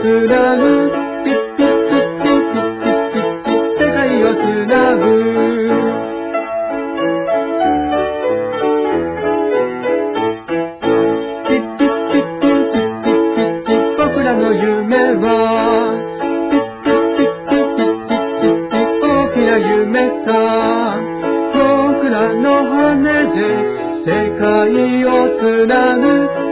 つなぐ、ピッピッピッピッピッピッピッピッ、世界をつなぐ。ピッピッピッピッピッピッピッ、僕らの夢はピッピッピッピッピッピッピッ、大きな夢さ。僕らの羽で世界をつなぐ。